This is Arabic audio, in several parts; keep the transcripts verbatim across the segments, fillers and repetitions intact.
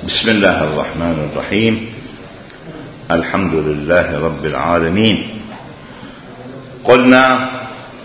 بسم الله الرحمن الرحيم. الحمد لله رب العالمين. قلنا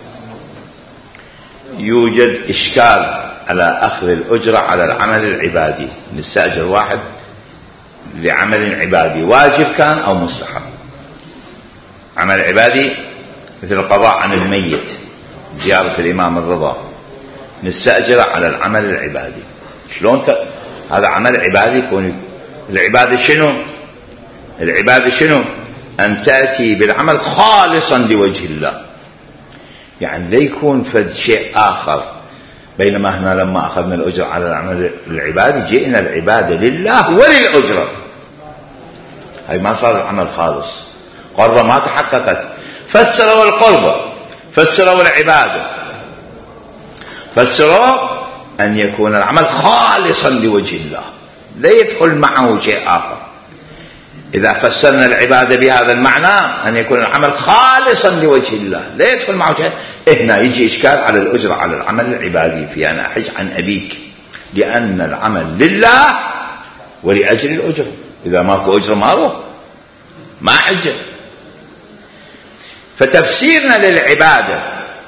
يوجد إشكال على أخذ الأجرة على العمل العبادي. نستأجر واحد لعمل عبادي واجب كان أو مستحب. عمل عبادي مثل القضاء عن الميت، زيارة الإمام الرضا، نستأجر على العمل العبادي. شلون ت... هذا عمل عبادي يكون العبادة شنو؟ العبادة شنو؟ أن تأتي بالعمل خالصا لوجه الله، يعني لا يكون فد شيء آخر. بينما هنا لما أخذنا الأجر على العمل العبادي جئنا العبادة لله وللأجرة، هاي ما صار العمل خالص، قربة ما تحققت. فسروا القربة، فسروا العبادة، فسروا أن يكون العمل خالصا لوجه الله، لا يدخل معه شيء آخر. إذا فسرنا العبادة بهذا المعنى أن يكون العمل خالصا لوجه الله لا يدخل معه شيء، هنا يجي إشكال على الأجرة على العمل العبادي في أنا أحج عن أبيك، لأن العمل لله ولأجل الأجرة. إذا ماكو أجرة ما روح ما حجة. فتفسيرنا للعبادة،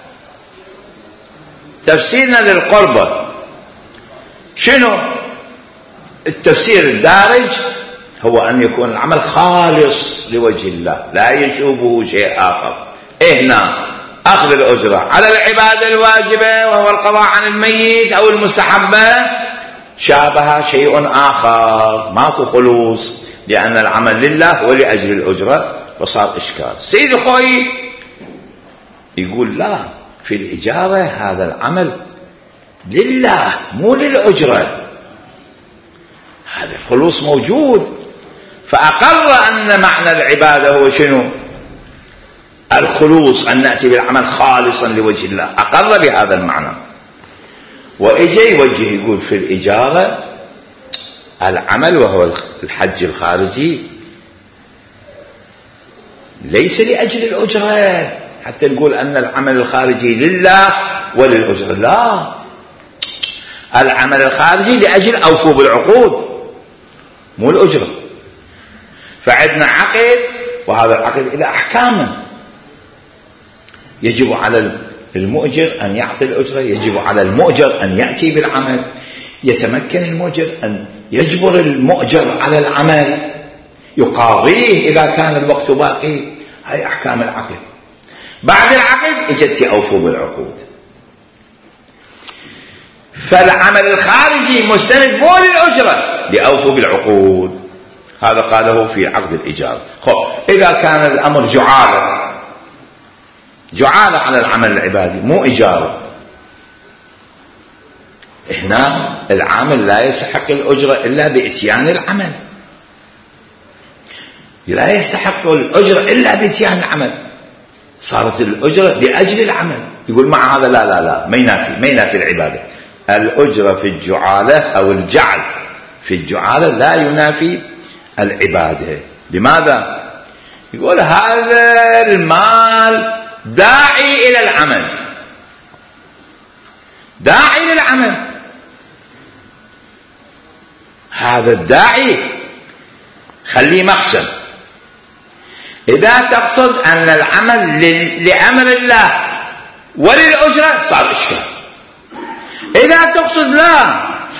تفسيرنا للقربة شنو؟ التفسير الدارج هو أن يكون العمل خالص لوجه الله لا يشوبه شيء آخر. هنا أخذ الأجرة على العبادة الواجبة وهو القضاء عن الميت أو المستحبة شابه شيء آخر، ماكو خلوص، لأن العمل لله ولأجل الأجرة، وصار إشكال. سيد خوي يقول لا، في الإجارة هذا العمل لله مو للأجرة، هذا الخلوص موجود. فأقر أن معنى العبادة هو شنو؟ الخلوص، أن نأتي بالعمل خالصا لوجه الله، أقر بهذا المعنى. وإجي يوجه يقول في الإجارة العمل وهو الحج الخارجي ليس لأجل الأجرة، حتى نقول أن العمل الخارجي لله وللأجرة، لا، العمل الخارجي لأجل أوفوا بالعقود مو الأجرة. فعندنا عقد، وهذا العقد إلى أحكامه، يجب على المؤجر أن يعطي الأجرة، يجب على المؤجر أن يأتي بالعمل، يتمكن المؤجر أن يجبر المؤجر على العمل، يقاضيه إذا كان الوقت باقي. هاي أحكام العقد. بعد العقد اجت أوفوا بالعقود. فالعمل الخارجي مستند مو للأجرة، لأوفوا بالعقود. هذا قاله في عقد الإجارة. خب إذا كان الأمر جعالة، جعالة على العمل العبادي مو إجارة، هنا العامل لا يستحق الأجرة إلا بإتيان العمل، لا يستحق الأجرة إلا بإتيان العمل، صارت الأجرة لأجل العمل. يقول مع هذا لا لا لا، ما ينافي ما ينافي العبادة. الأجرة في الجعالة أو الجعل في الجعالة لا ينافي العبادة. لماذا؟ يقول هذا المال داعي إلى العمل، داعي للعمل، هذا الداعي خليه مقصد. إذا تقصد أن العمل لأمر الله وللأجرة صار إشكال. إذا تقصد لا،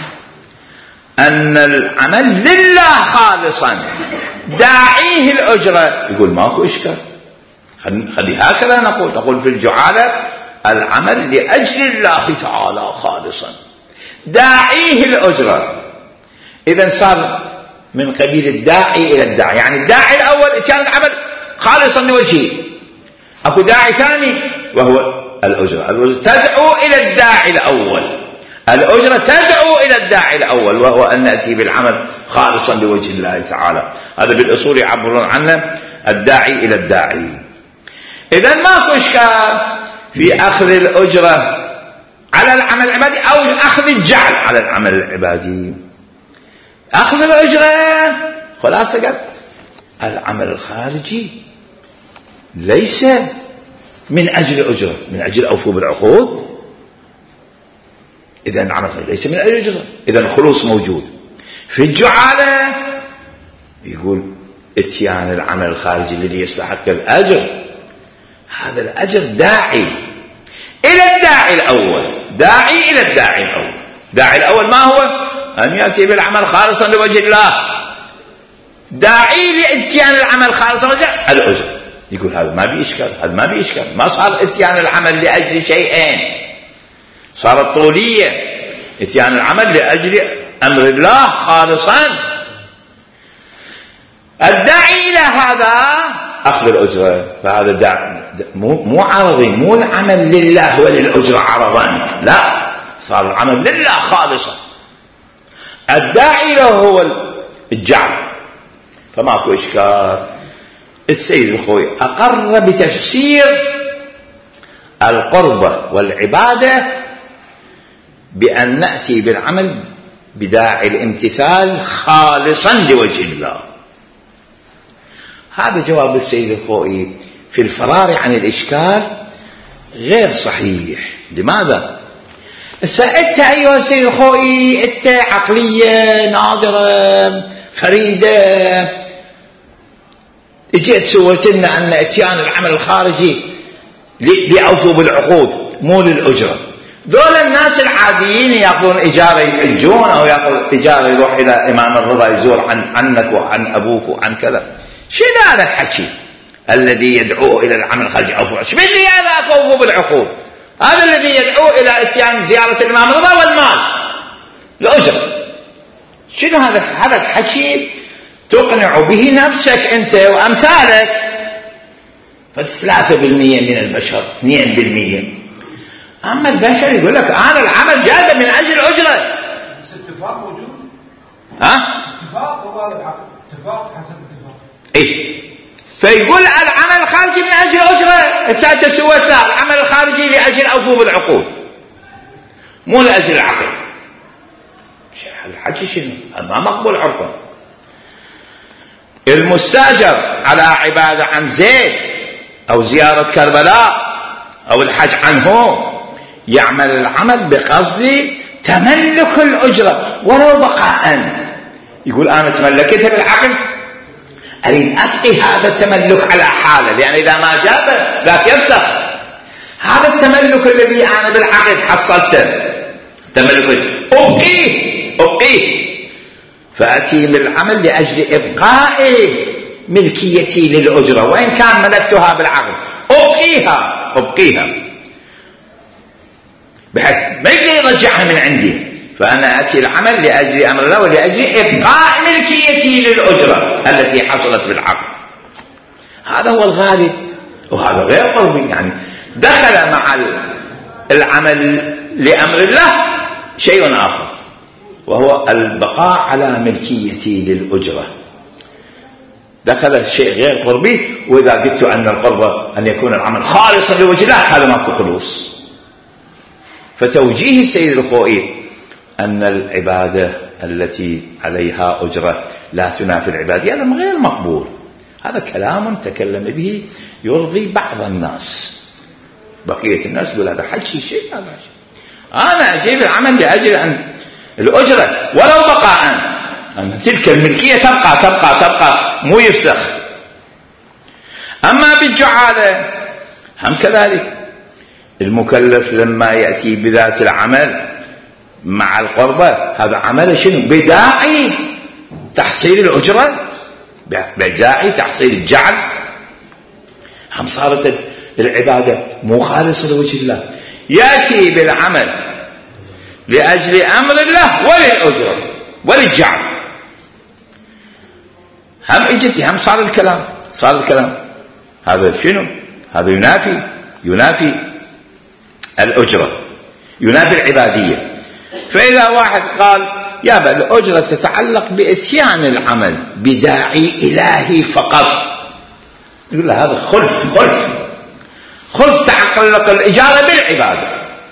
أن العمل لله خالصا داعيه الأجرة، يقول ماكو إشكال، خلي هكذا نقول. نقول في الجعالة العمل لأجل الله تعالى خالصا داعيه الأجرة. إذن صار من قبيل الداعي إلى الداعي، يعني الداعي الأول كان العمل خالصا لوجهه، أكو داعي ثاني وهو الأجرة. الأجرة تدعو إلى الداعي الأول، الأجرة تدعو إلى الداعي الأول وهو أن نأتي بالعمل خالصا لوجه الله تعالى. هذا بالأصول يعبرون عنه الداعي إلى الداعي. إذن ماكو إشكال في أخذ الأجرة على العمل العبادي أو أخذ الجعل على العمل العبادي. أخذ الأجرة خلاصة قد العمل الخارجي ليس من أجل الأجرة، من أجل أوفوا بالعقود. إذن العمل الخارجي ليس من أجل الأجرة، إذن الخلوص موجود. في الجعالة يقول اتيان العمل الخارجي الذي يستحق الأجر، هذا الأجر داعي إلى الداعي الأول، داعي إلى الداعي الأول. داعي الأول ما هو؟ أن يأتي بالعمل خالصا لوجه الله، داعي لاتيان العمل خالصا لوجه الأجر. يقول هذا ما بإشكال، هذا ما بإشكال، ما صار اتيان العمل لأجل شيئين، صارت طولية، اتيان العمل لأجل أمر الله خالصا. الداعي إلى هذا أخذ الأجرة، فهذا داعي مو مو عرضي، مو العمل لله وللأجرة عرضان، لا، صار العمل لله خالصا. الداعي له هو الجعل، فماكو إشكال. السيد الخوي أقر بتفسير القربة والعبادة بأن نأتي بالعمل بداعي الامتثال خالصا لوجه الله. هذا جواب السيد الخوئي في الفرار عن الإشكال غير صحيح. لماذا؟ أنت أيها السيد الخوئي أنت عقلية نادرة فريدة، اجيت سويت لنا أن اتيان العمل الخارجي ليعوفوا بالعقود مو للأجرة. دول الناس العاديين يأخذون إجارة يحجون أو يأخذ إجارة يروح إلى إمام الرضا يزور عن عنك وعن أبوك وعن كذا. شنو هذا الحكي الذي يدعوه إلى العمل الخارجي أو شو بدي هذا أفوه بالعقود؟ هذا الذي يدعوه إلى اتيان زيارة الإمام الرضا والمال الأجرة. شنو هذا هذا الحكي تقنع به نفسك أنت وأمثالك فثلاثة بالمية من البشر، اثنين بالمية. أما البشر يقول لك أنا العمل جاء من أجل الأجرة. بس اتفاق موجود؟ ها؟ اتفاق وقال العقد، اتفاق حسب اتفاق. إيه. فيقول العمل الخارجي من أجل الأجرة، السادة سوت لا، العمل الخارجي لأجل أوفوا بالعقود مو لأجل العقد. الحكي شنو؟ ما مقبول عرفا. المستاجر على عبادة عن زيد أو زيارة كربلاء أو الحج عنه يعمل العمل بقصد تملك الأجرة ولو بقاء. يقول أنا تملكتها بالعقد، أريد أبقي هذا التملك على حاله، لأن إذا ما جاب ذاك يفسخ. هذا التملك الذي أنا بالعقد حصلته تملك أبقيه أبقيه فأتي بالعمل لأجل إبقاء ملكيتي للأجرة، وإن كان ملكتها بالعقد أبقيها أبقيها بحيث ما يقدر يرجعها من عندي. فأنا أتي العمل لأجل أمر الله ولأجل إبقاء ملكيتي للأجرة التي حصلت بالعقد. هذا هو الغالب، وهذا غير قوي. يعني دخل مع العمل لأمر الله شيء آخر، وهو البقاء على ملكيتي للأجرة. دخل شيء غير قربي. وإذا قلت أن القربة أن يكون العمل خالصا لوجه الله، هذا ماكو خلوص. فتوجيه السيد الخوئي أن العبادة التي عليها أجرة لا تنافي العبادة هذا غير مقبول. هذا كلام تكلم به يرضي بعض الناس، بقية الناس يقول هذا حكي شيء هذا شيء. أنا أجيب العمل لأجل أن الأجرة ولو بقاء، أن تلك الملكية تبقى تبقى تبقى مو يفسخ. أما بالجعالة هم كذلك. المكلف لما يأتي بذات العمل مع القربة هذا عمل شنو؟ بداعي تحصيل الأجرة، بداعي تحصيل الجعل. هم صارت العبادة مو خالصة لوجه الله، يأتي بالعمل لأجل أمر الله وللأجرة وللجعل. هم اجتي هم صار الكلام صار الكلام هذا شنو؟ هذا ينافي ينافي الأجرة، ينافي العبادية. فإذا واحد قال يا بل الأجرة تتعلق بإتيان العمل بداعي إلهي فقط، يقول له هذا خلف خلف خلف تعلق الإجارة بالعبادة،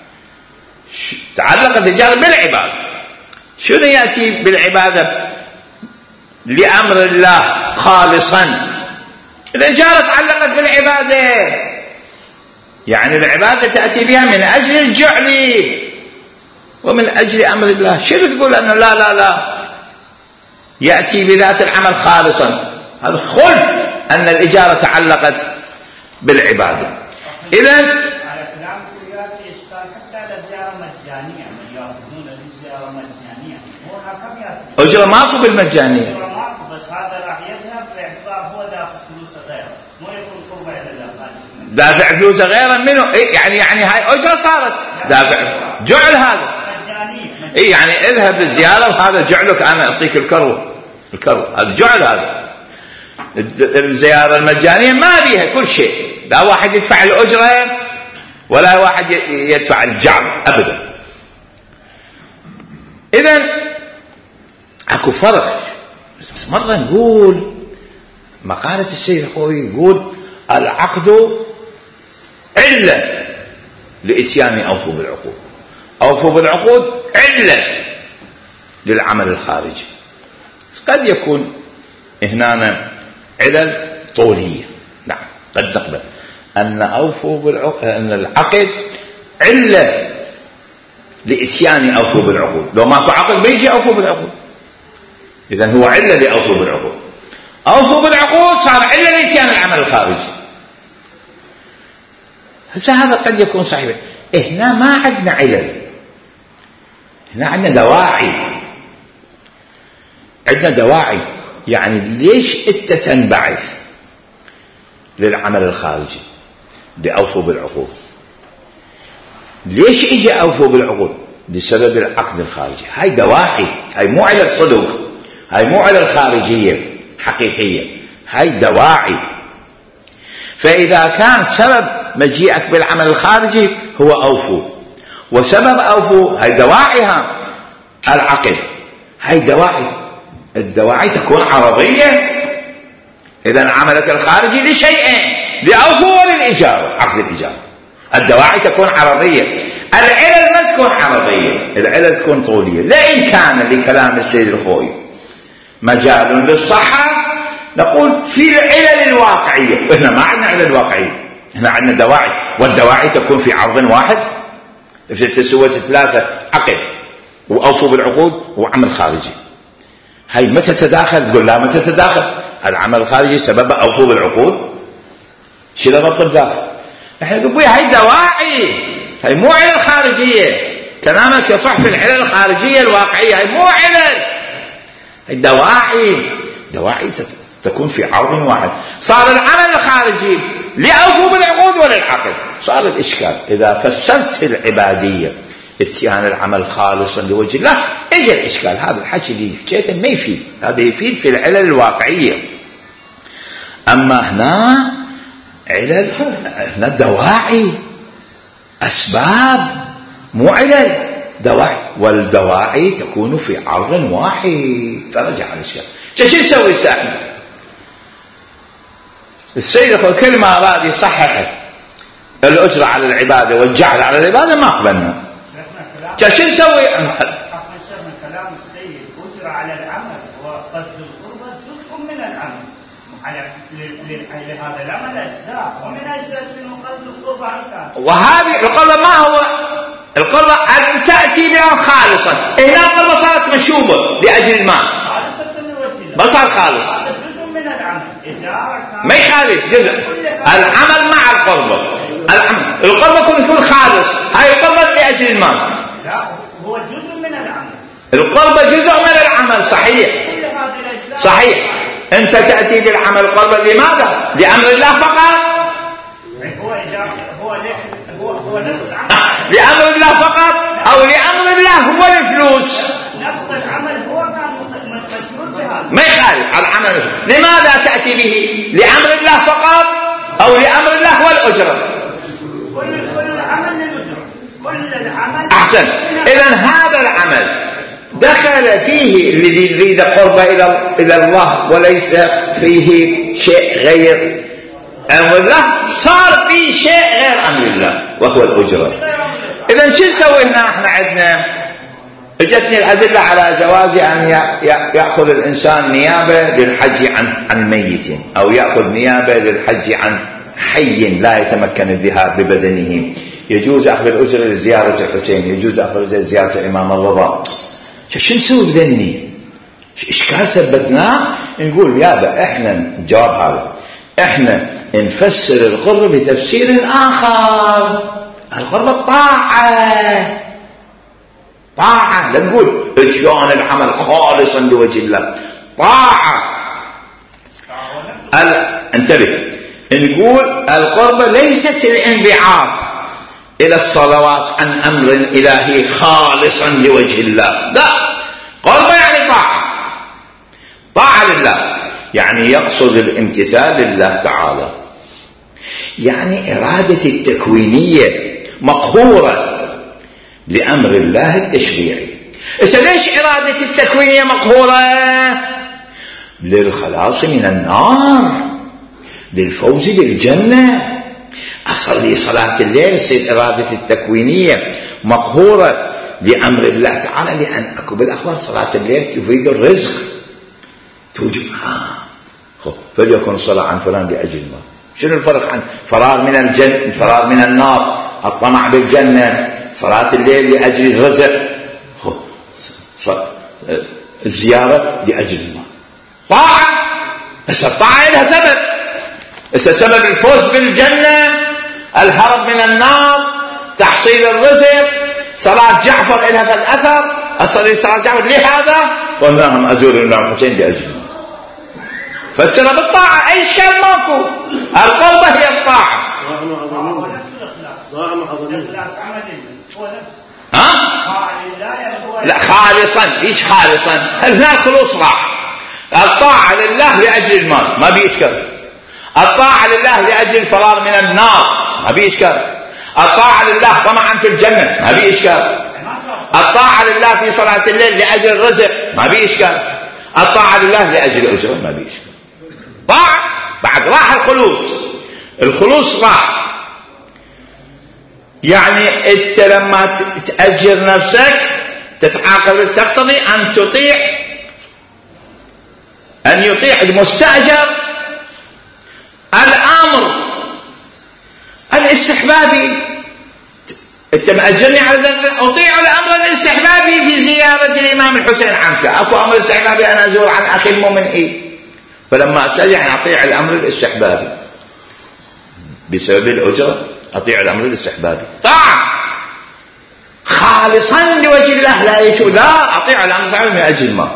تعلقت الإجارة بالعبادة. شنو يأتي بالعبادة لأمر الله خالصا؟ الإجارة تعلقت بالعبادة، يعني العبادة تأتي بها من أجل الجعل ومن أجل أمر الله. شو بتقول أنه لا لا لا يأتي بذات العمل خالصا، هذا خلف أن الإجارة تعلقت بالعبادة. إذن على كلام يأتي إشكال حتى على زيارة مجانية، من يأخذون للزيارة مجانية، هو حكم يأتي أجرة ماكو بالمجانية، أجرة ماكو، بس هذا راح يذهب باعتبار هو دافع فلوس غيره، مو يكون قربة إلى الله. دافع فلوس غيره منه، إيه يعني يعني هاي أجرة صارت دافع جعل هذا مجانية. إيه يعني اذهب للزيارة وهذا جعلك، أنا أعطيك الكرو الكرو هذا جعل. هذا الزيارة المجانية ما بيها كل شيء، لا واحد يدفع الأجرة ولا واحد يدفع الجعل أبدا. إذن أكو فرق. بس مرة نقول مقالة السيد الخوئي يقول العقد علة لإتيان أوفوا بالعقود، أوفوا بالعقود علة للعمل الخارجي. قد يكون هنا علل طولية، نعم قد نقبل أن أوفوا بالعقود، أن العقد علة لإتيان أوفوا بالعقود. لو ماكو عقد بيجي أوفوا بالعقود، إذن هو علة لأوفوا بالعقود. أوفوا بالعقود صار علة لإتيان العمل الخارجي. هسه هذا قد يكون صحيح. هنا ما عندنا علل، هنا عندنا دواعي، عندنا دواعي. يعني ليش انت تنبعث للعمل الخارجي لأوفوا بالعقود؟ ليش اجى أوفوا بالعقود؟ بسبب العقد الخارجي. هاي دواعي، هاي مو على الصدق، هاي مو على الخارجية حقيقية، هاي دواعي. فإذا كان سبب مجيئك بالعمل الخارجي هو أوفوا، وسبب أوفوا هاي دواعيها العقد، هاي دواعي. الدواعي تكون عرضية. إذن عملك الخارجي لشيئين، لأوفوا وللإجارة، عقد الإجارة. الدواعي تكون عرضية، العلل ما تكون عرضية، العلل تكون طولية. لئن كان لكلام السيد الخوئي مجال للصحة نقول في العلل الواقعية، وإحنا ما عندنا علل واقعية، إحنا عندنا دواعي، والدواعي تكون في عرض واحد. في تسوية ثلاثة عقد وأوفوا بالعقود وعمل خارجي. هاي متى تتداخل؟ تقول لا متى تتداخل؟ العمل الخارجي سبب أوفوا بالعقود، شي ذا ضبط الداخل. احنا نقول هاي دواعي، هاي مو علل خارجية. كلامك يصح في العلل الخارجية الواقعية، هاي مو علل، هاي دواعي. دواعي تكون في عرض واحد. صار العمل الخارجي لأوفوا بالعقود وللعقد. صار الإشكال إذا فسرت العبادية اتيان العمل خالصا لوجه الله، اجى الإشكال. هذا الحكي اللي حكيته ما يفيد، هذا يفيد في العلل الواقعية. أما هنا علل، هنا دواعي، أسباب، مو علل، دواعي. والدواعي تكون في عرض واحد. فرجع الإشكال. شو يسوي السائل؟ السيد كل ما أراد يصحح الأجرة على العبادة والجعل على العبادة ما قبلنا. شو نسوي؟ من كلام السيد أجرة على العمل وقصد القربة جزء من العمل، على لهذا العمل أجزاء، ومن أجزاء منه قصد القربة أيضا. وهذه القربة ما هو القربة أن تأتي بها خالصا. هنا القربة صارت مشوبة لأجل المال، ما صار خالص. جزء من العمل، ما يخالف جزء العمل مع القربة. العمل القربة تكون خالص، هاي القربة لأجل المال. لا، هو جزء من العمل. القربة جزء من العمل، صحيح صحيح. أنت تأتي بالعمل القربة لماذا؟ لأمر الله فقط. هو هو هو هو نفس العمل لأمر الله فقط، أو لأمر الله هو الفلوس. نفس العمل هو كان مشمول بهذا، ما يخالف العمل. لماذا تأتي به؟ لأمر الله فقط أو لأمر الله هو الأجرة؟ كل العمل للأجرة، كل العمل أحسن. إذن هذا العمل دخل فيه الذي يريد قربة إلى الله وليس فيه شيء غير أمر الله، صار فيه شيء غير أمر الله وهو الأجرة. إذن شو نسوي هنا؟ احنا عندنا اجتني الأدلة على جواز أن يأخذ الإنسان نيابة للحج عن عن ميت، أو يأخذ نيابة للحج عن حي لا يتمكن الذهاب ببدنه. يجوز أخذ الأجرة لزيارة الحسين، يجوز أخذ الأجرة لزيارة الإمام الرضا. شو نسوي بذني؟ إشكال ثبتناه، نقول يابا إحنا الجواب هذا، إحنا نفسر القرب بتفسير آخر. القرب الطاعة، طاعة. لا نقول إتيان العمل خالصا لوجه الله، طاعة. انتبه، نقول القرب ليست الانبعاث إلى الصلوات عن أمر إلهي خالصا لوجه الله، لا، قرب يعني طاعة، طاعة لله، يعني يقصد الامتثال لله تعالى، يعني إرادة التكوينية مقهورة لأمر الله التشريعي. إذا ليش إرادة التكوينية مقهورة؟ للخلاص من النار، للفوز بالجنة. أصلي صلاة الليل يصير إرادة التكوينية مقهورة لأمر الله تعالى، لأن أكو بالأخبار صلاة الليل تفيد الرزق، توجب آه. فليكن الصلاة عن فلان لأجل ما. شنو الفرق عن فرار من الجنة، الفرار من النار، الطمع بالجنة، صلاة الليل لأجل الرزق، الزيارة لأجل ما. طاعة، بس الطاعة لها سبب، بس سبب الفوز بالجنة، الهرب من النار، تحصيل الرزق. صلاة جعفر لها فالأثر، أصلي صلاة جعفر لهذا، واللهم أزور الإمام حسين لأجل ما. فسر بالطاعة، أي إشكال ماكو. القربة هي الطاعة. ها؟ لا، خالصا. ايش خالصا؟ هنا خلوص راح. الطاعة لله لأجل المال، ما بيشكر. الطاعة لله لأجل الفرار من النار، ما بيشكر. الطاعة لله طمعا في الجنة، ما بيشكر. الطاعة لله في صلاة الليل لأجل الرزق، ما بيشكر. الطاعة لله لأجل الأجر، ما بيشكر. طاعة بعد راح الخلوص، الخلوص راح. يعني انت لما تأجر نفسك تتعاقب، تقتضي أن تطيع، أن يطيع المستأجر الأمر الاستحبابي. انت مأجرني على ذلك، أطيع الأمر الاستحبابي في زيارة الإمام الحسين عنك. أكو أمر استحبابي أنا أزور عن أخي المؤمن إيه؟ فلما أستطيع أن أطيع الأمر الاستحبابي بسبب الأجرة، أطيع الأمر الاستحبابي طاعة خالصا لوجه الله، لا يشوف، لا أطيع الأمر الاستحبابي من أجل ما.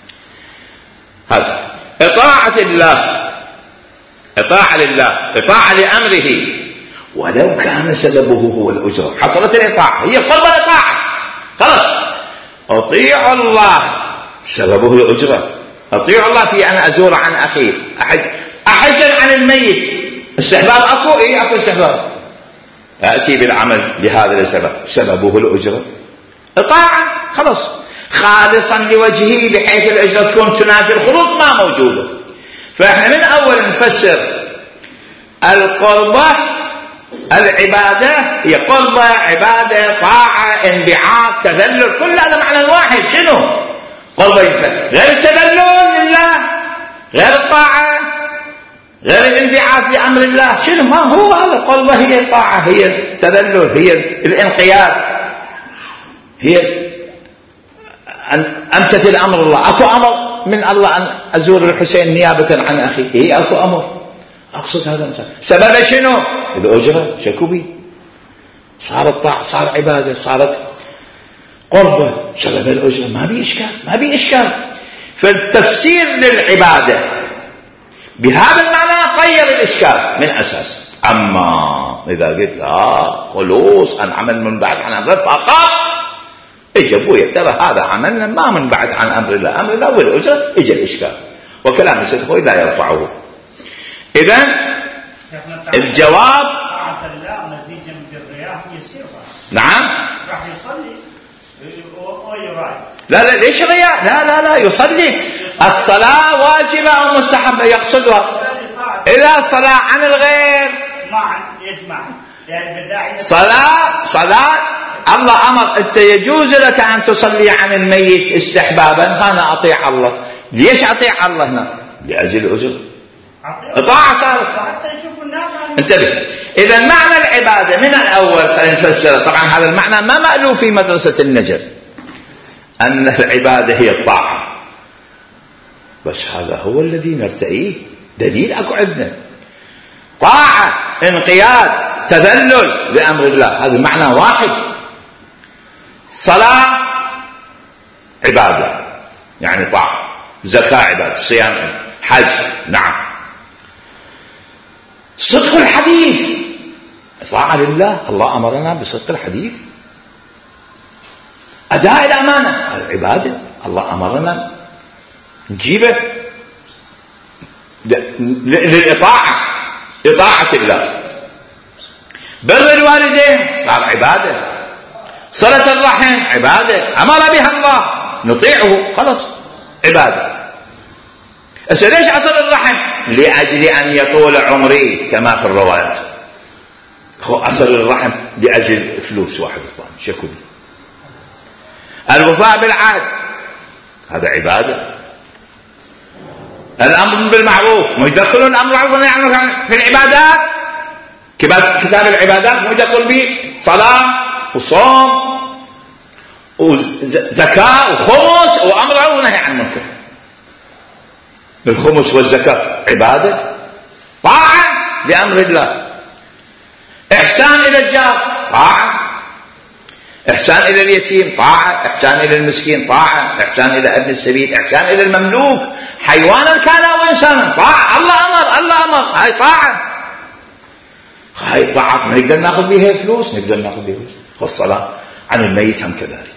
هذا إطاعة الله، إطاعة لله، إطاعة لأمره، ولو كان سببه هو الأجرة. حصلت الإطاعة، هي قرب الإطاعة، خلاص. أطيع الله سببه الأجرة، أطيع الله في أن أزور عن أخي، أحج أحجا عن الميت. استحباب أكو، إيه أكو استحباب، أأتي بالعمل لهذا السبب، سببه الأجرة، إطاعة خلاص، خالصا لوجهه، بحيث الأجرة تكون تنافي الخلوص، ما موجودة. فإحنا من أول نفسر القربة، العبادة هي قربة، عبادة، طاعة، انبعاث، تذلل، كل هذا معنى واحد. شنو قربة؟ غير التذلل لله، غير الطاعة، غير الانبعاث لأمر الله. شنو ما هو هذا؟ قربة هي الطاعة، هي التذلل، هي الانقياد، هي أن أمتثل أمر الله. أكو أمر من الله أن أزور الحسين نيابة عن أخي، هي أكو أمر، أقصد هذا الإنسان. سبب شنو؟ الأجرة، شكوبي، صارت طاعة، صار عبادة، صارت قربة، سبب الأجرة، ما بي إشكال، ما بي إشكال. فالتفسير للعبادة بهذا المعنى غير الإشكال من أساس. أما إذا قلت لا خلوص أن عمل من بعد عن أمر فقط، إجا أبويا ترى هذا عملنا ما من بعد عن أمر الله، أمر الله والأجرة، إجا الإشكال، وكلام السيد خوي لا يرفعه. إذن الجواب طاعة الله مزيجا بالرياح يسير. نعم، راح يصلي ويراعي. لا لا ليش رياء؟ لا لا لا يصلي. الصلاة واجبة أو مستحبة يقصدها. إذا صلاة عن الغير معا يجمع، يعني بداعي صلاة صلاة الله أمر أنت يجوز لك أن تصلي عن الميت استحبابا، فأنا أطيع الله. ليش أطيع الله هنا؟ لأجل الأجر، إطاعة صارت. حتى يشوفوا الناس. انتبه، إذا معنى العبادة من الأول خلينا نفسره. طبعا هذا المعنى ما مألوف في مدرسة النجف، أن العبادة هي الطاعة، بس هذا هو الذي نرتئيه، دليل أكو عندنا طاعة، انقياد، تذلل لأمر الله، هذا معنى واحد. صلاة عبادة يعني طاعة، زكاة عبادة، صيام، حج، نعم. صدق الحديث طاعة لله، الله أمرنا بصدق الحديث. أداء الأمانة عبادة، الله أمرنا نجيبه للإطاعة، إطاعة الله. بر الوالدين صار عبادة، صلة الرحم عبادة، أمر بها الله نطيعه، خلص عبادة. أسأل ليش أصل الرحم؟ لأجل أن يطول عمري كما في الروايات. أصل الرحم لأجل فلوس واحد الثاني شكو دي. الوفاء بالعهد هذا عبادة. الأمر بالمعروف، مو يدخلون الأمر بالمعروف والنهي في العبادات، كتاب العبادات مو يدخل به صلاة وصوم وزكاة وخمس وأمر بالمعروف ونهي عن المنكر. الخمس والزكاة عبادة، طاعة لأمر الله. إحسان إلى الجار طاعة، إحسان إلى اليتيم طاعة، إحسان إلى المسكين طاعة، إحسان إلى ابن السبيل، إحسان إلى المملوك حيوانا كان أو إنسانا طاعة. الله أمر، الله أمر، هاي طاعة. هاي طاعة ما نقدر نأخذ بها فلوس، نقدر نأخذ بها فلوس. والصلاة عن الميت هم كذلك.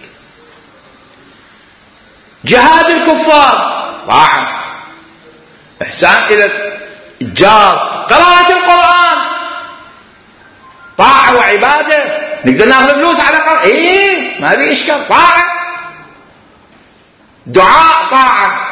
جهاد الكفار طاعة، إحسان إلى الجار، قراءة القرآن طاعة وعبادة، نقدر ناخذ فلوس على قراءة، إيه ما في إشكال، طاعة. دعاء طاعة،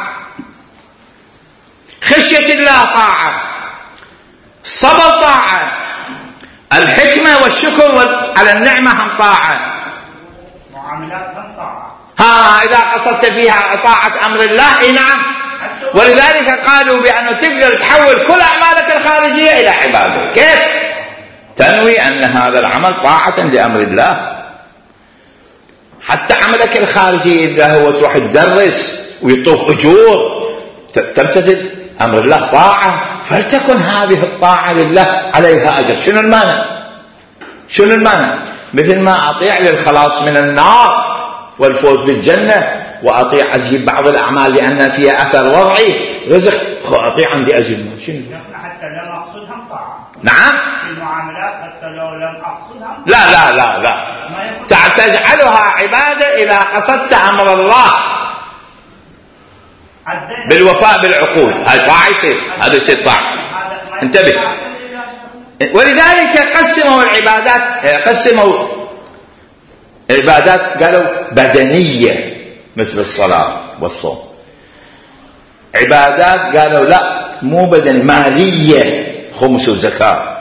خشية الله طاعة، صبر طاعة، الحكمة والشكر على النعمة هم طاعة، معاملات هم طاعة. ها إذا قصدت فيها طاعة أمر الله، إيه نعم. ولذلك قالوا بأنه تقدر تحول كل أعمالك الخارجية إلى عبادة. كيف؟ تنوي أن هذا العمل طاعة لأمر الله. حتى عملك الخارجي إذا هو تروح تدرس ويطوف أجور تمتثل أمر الله طاعة، فلتكن هذه الطاعة لله عليها أجر. شنو المانع؟ شنو المانع؟ مثل ما أطيع للخلاص من النار والفوز بالجنة، وأطيع أجيب بعض الأعمال لأن فيها أثر وضعي رزق، أطيع عندي أجر. شنو؟ حتى لم أقصدهم طاعة. نعم. المعاملات حتى لو لم أقصدهم. لا لا لا لا. تجعلها عبادة إذا قصدت أمر الله بالوفاء بالعقود، هاي طاعة يصير، هذا يصير طاعة. انتبه. ولذلك قسموا العبادات، قسموا عبادات قالوا بدنية مثل الصلاة والصوم، عبادات قالوا لا مو بدن، مالية، خمس وزكاة،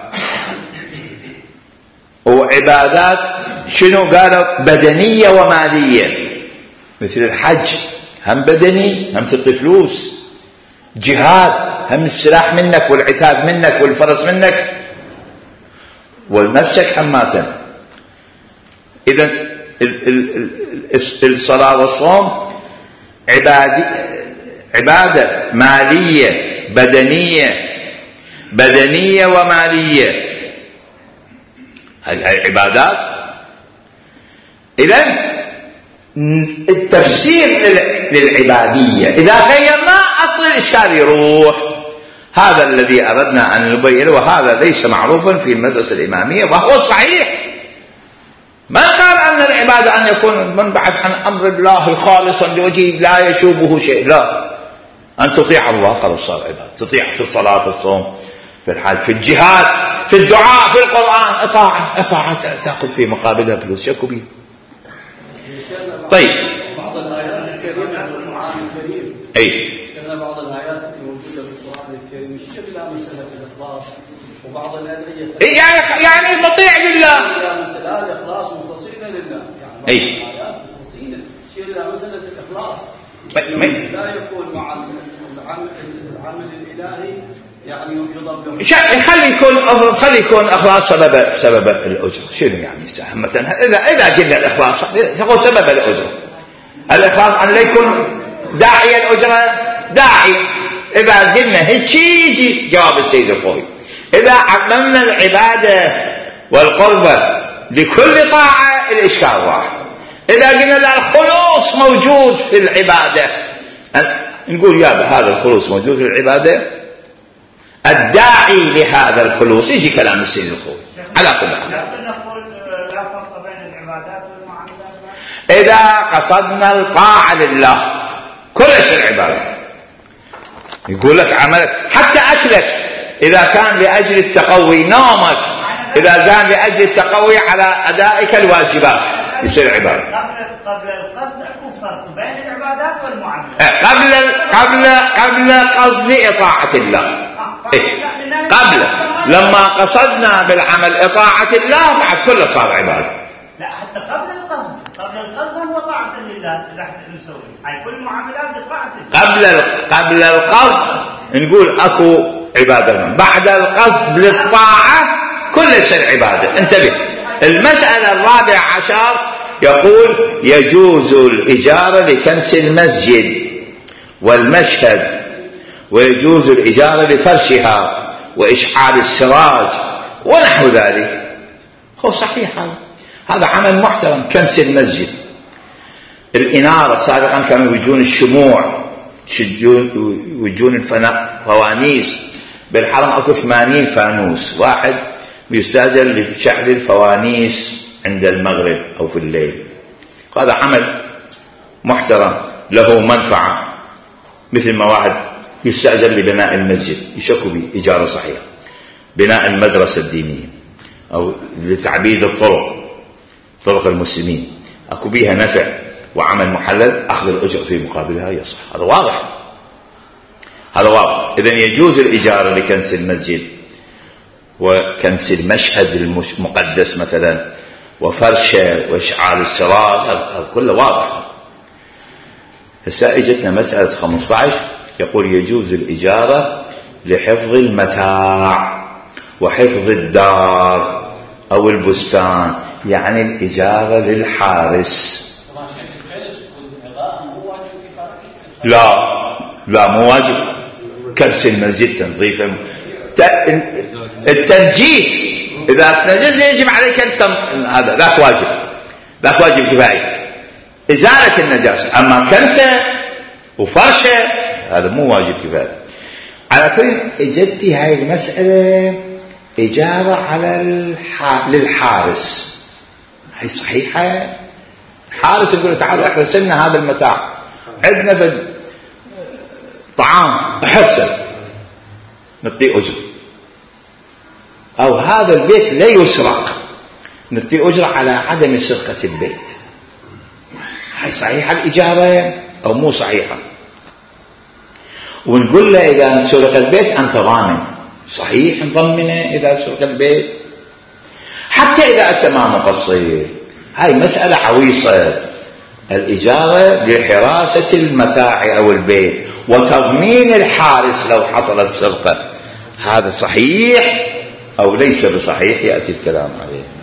وعبادات شنو قالوا بدنية ومالية مثل الحج هم بدني هم تعطي فلوس، جهاد هم السلاح منك والعتاد منك والفرس منك ونفسك حماتا. إذن الصلاة والصوم عبادة, عبادة مالية بدنية، بدنية ومالية، هذه عبادات. إذن التفسير للعبادية إذا غيرنا أصل الإشكال يروح. هذا الذي أردنا أن نبينه، وهذا ليس معروفا في المدرسة الإمامية وهو صحيح. من قال أن العبادة أن يكون منبعث عن أمر الله خالصا لوجهه لا يشوبه شيء، لا، أن تطيع الله خلاص صار عبادة. تطيع في الصلاة، في الصوم، في الحج، في الجهاد، في الدعاء، في القرآن، إطاعة إطاعة تأخذ في مقابلها فلوس، شكو بيه. طيب بعض الآيات الكريمة في القرآن الكريم، أي كان بعض الآيات الموجودة في القرآن الكريم يشير إلى مسألة الإخلاص، وبعض الأدعية يعني يعني مطيع لله، إلى مسألة الإخلاص مخلصين لله، يعني أي الآيات مخلصين تشير إلى مسألة الإخلاص، لا يكون مع العمل العمل الإلهي يعني يضبط. خلي يكون خلي يكون إخلاص سبب سبب الأجر. شنو يعني مثلا إذا إذا قلنا الإخلاص تقول سبب الأجر، الإخلاص أن لا يكون داعي الأجرة داعي. إذا قلنا هيك يجي جواب السيد الخوي. إذا عممنا العبادة والقربة لكل طاعة الإشكال راح. إذا قلنا لا الخلوص موجود في العبادة، نقول يا هذا الخلوص موجود في العبادة، الداعي لهذا الخلوص يجي كلام السيد الخوي على كل حال. لا فرق بين العبادات والمعاملات. إذا قصدنا الطاعة لله كل شيء عبادة. يقول لك عملك حتى أكلك إذا كان لأجل التقوي، نومك إذا كان لأجل التقوي على أدائك الواجبات يصير عبادة. قبل القصد أكون فرق بين العبادات والمعاملات. قبل قبل قبل قصد إطاعة الله. إيه؟ قبل لما قصدنا بالعمل إطاعة الله بعد كله صار عبادة. لا حتى قبل القصد، قبل القصد هو طاعة لله راح نسوي. هاي كل المعاملات بطاعة الله. قبل قبل القصد نقول أكو عبادة، بعد القصد للطاعة كل شيء عبادة. انتبه. المسألة الرابعة عشر يقول يجوز الإجارة لكنس المسجد والمشهد، ويجوز الإجارة لفرشها وإشعال السراج ونحو ذلك. هو صحيح هذا هذا عمل محترم. كنس المسجد، الإنارة، سابقا كانوا يجون الشموع، يجون الفوانيس بالحرم، أكو ثمانين فانوس واحد بيستأجر لشعل الفوانيس عند المغرب أو في الليل. هذا عمل محترم له منفعة، مثل ما واحد يستأجر لبناء المسجد يشكوا به إجارة صحيحة، بناء المدرسة الدينية أو لتعبيد الطرق طرق المسلمين، أكو بيها نفع وعمل محلل، أخذ الأجر في مقابلها يصح. هذا واضح، هذا واضح. إذن يجوز الإجارة لكنس المسجد وكنس المشهد المقدس مثلا وفرشه وإشعال السراج، هذا كله واضح. هسه اجتنا مسألة خمسة عشر يقول يجوز الإجارة لحفظ المتاع وحفظ الدار أو البستان، يعني الإجارة للحارس. لا لا مو واجب. كنس المسجد تنظيفه، التنجيس إذا تنجس يجب عليك أن تم... هذا ذاك واجب، ذاك واجب كفاية إزالة النجاسة. أما كنسة وفرشة هذا مو واجب كفاية. على كل اجتي هاي المسألة إجارة على الح... للحارس، هي صحيحة. حارس يقول تعال احرس لنا هذا المتاع، عندنا بد طعام احرسه نعطيه أجر، أو هذا البيت لا يسرق نعطيه أجر على عدم سرقة البيت. هاي صحيحة الإجارة أو مو صحيحة؟ ونقول له إذا سرق البيت أنت ضامن، صحيح نضمنه إذا سرق البيت حتى إذا أنت ما مقصر. هاي مسألة عويصة. الإجارة لحراسة المتاع أو البيت وتضمين الحارس لو حصلت سرقة، هذا صحيح أو ليس بصحيح يأتي الكلام عليه.